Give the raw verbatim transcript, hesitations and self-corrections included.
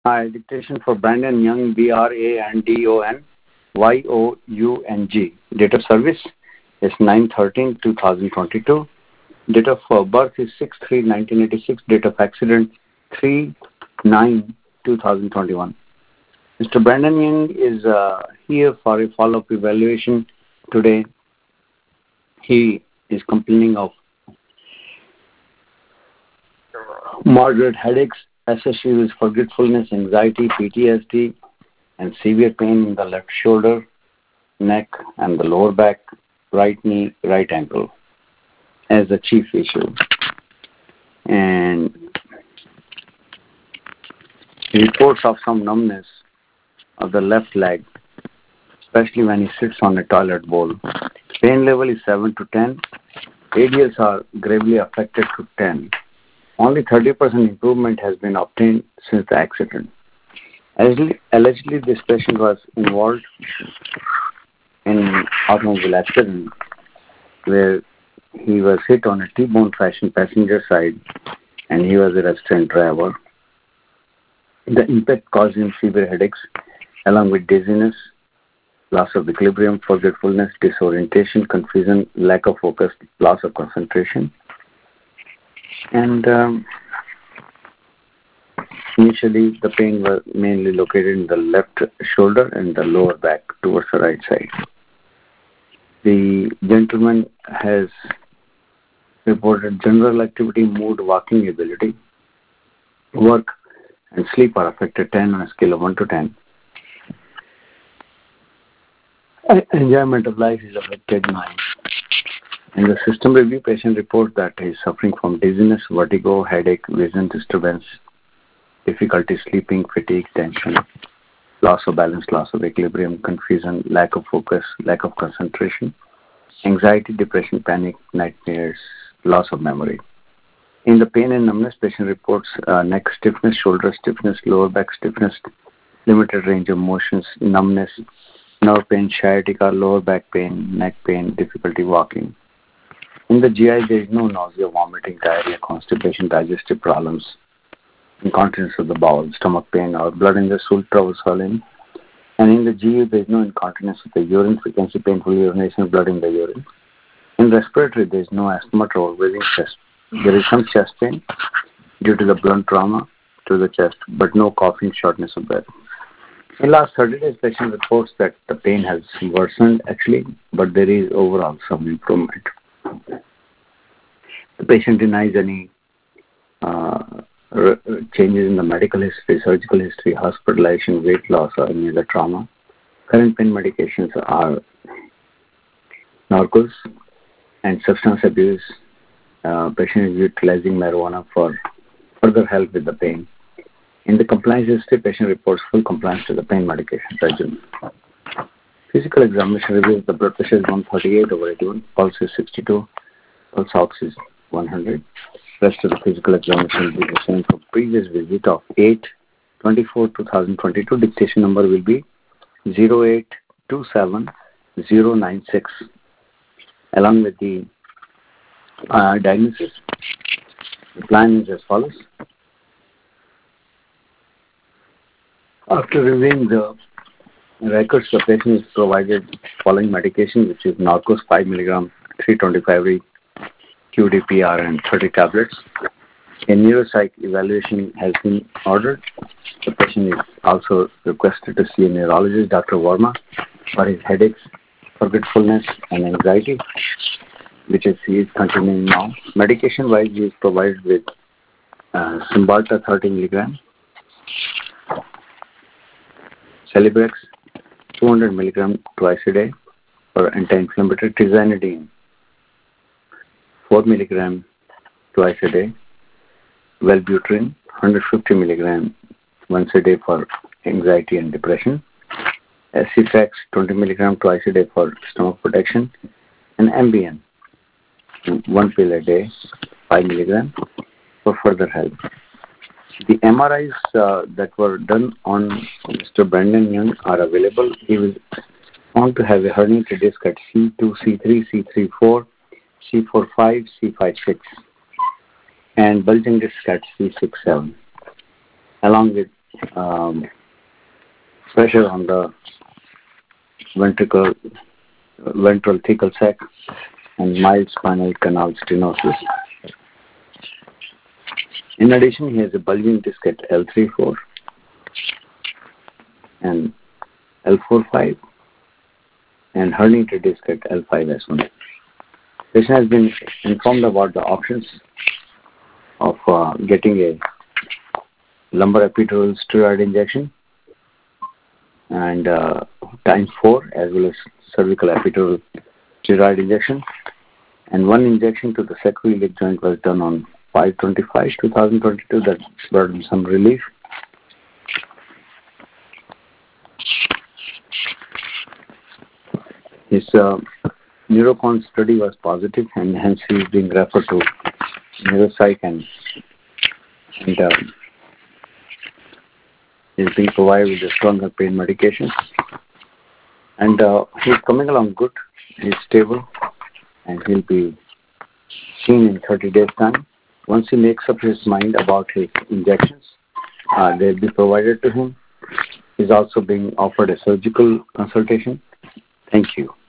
Hi, dictation for Brandon Young, B R A N D O N Y O U N G. Date of service is nine thirteen twenty twenty-two. Date of uh, birth is six three nineteen eighty-six. Date of accident three nine twenty twenty-one. Mister Brandon Young is uh, here for a follow-up evaluation today. He is complaining of moderate headaches associated with forgetfulness, anxiety, P T S D, and severe pain in the left shoulder, neck, and the lower back, right knee, right ankle as the chief issue. And reports of some numbness of the left leg, especially when he sits on a toilet bowl. Pain level is seven to ten. A D Ls are gravely affected to ten. Only thirty percent improvement has been obtained since the accident. Allegedly, allegedly this patient was involved in an automobile accident where he was hit on a T-bone fashion passenger side and he was a restrained driver. The impact caused him severe headaches along with dizziness, loss of equilibrium, forgetfulness, disorientation, confusion, lack of focus, loss of concentration. And um, initially, the pain was mainly located in the left shoulder and the lower back towards the right side. The gentleman has reported general activity, mood, walking ability, work, and sleep are affected ten on a scale of one to ten. Enjoyment of life is affected nine. In the system review, patient reports that he is suffering from dizziness, vertigo, headache, vision disturbance, difficulty sleeping, fatigue, tension, loss of balance, loss of equilibrium, confusion, lack of focus, lack of concentration, anxiety, depression, panic, nightmares, loss of memory. In the pain and numbness, patient reports uh, neck stiffness, shoulder stiffness, lower back stiffness, limited range of motions, numbness, nerve pain, sciatica, lower back pain, neck pain, difficulty walking. In the G I, there is no nausea, vomiting, diarrhea, constipation, digestive problems, incontinence of the bowel, stomach pain, or blood in the stool, trouble swallowing. And in the G U, there is no incontinence of the urine, frequency, painful urination, blood in the urine. In respiratory, there is no asthma, trouble breathing, chest. There is some chest pain due to the blunt trauma to the chest, but no coughing, shortness of breath. In the last thirty days, patient reports that the pain has worsened actually, but there is overall some improvement. The patient denies any uh, r- changes in the medical history, surgical history, hospitalization, weight loss, or any other trauma. Current pain medications are Norcos and substance abuse. Uh, patient is utilizing marijuana for further help with the pain. In the compliance history, patient reports full compliance to the pain medication regimen. Physical examination reveals the blood pressure is one thirty-eight over eighty-one, pulse is sixty-two, pulse ox is one hundred. Rest of the physical examination will be the same from previous visit of eight twenty-four twenty twenty-two. Dictation number will be zero eight two seven zero nine six. Along with the uh, diagnosis, the plan is as follows. After reviewing the records, the patient is provided following medication, which is Norcos five milligram, three twenty-five re, Q D P R, and thirty tablets. A neuropsych evaluation has been ordered. The patient is also requested to see a neurologist, Doctor Verma, for his headaches, forgetfulness, and anxiety, which is he is continuing now. Medication-wise, he is provided with uh, Cymbalta thirty milligram, Celebrex two hundred milligram twice a day for anti-inflammatory, Tizanidine four milligram twice a day, Wellbutrin one hundred fifty milligram once a day for anxiety and depression, Acifex twenty milligram twice a day for stomach protection, and Ambien one pill a day, five milligram for further help. The M R Is uh, that were done on Mister Brandon Young are available. He was found to have a herniated disc at C two, C three, C three four, C four five, C five six, and bulging disc at C six seven, along with um, pressure on the ventricle, ventral thecal sac, and mild spinal canal stenosis. In addition, he has a bulging disc at L three four and L four five and herniated disc at L five S one. Patient has been informed about the options of uh, getting a lumbar epidural steroid injection and uh, times four, as well as cervical epidural steroid injection. And one injection to the sacroiliac joint was done on five twenty-five twenty twenty-two. That brought him some relief. His uh, neuroCon study was positive, and hence he is being referred to neuropsych and, and uh, is being provided with a stronger pain medication. And uh, he's coming along good. He's stable, and he'll be seen in thirty days' time. Once he makes up his mind about his injections, uh, they'll be provided to him. He's also being offered a surgical consultation. Thank you.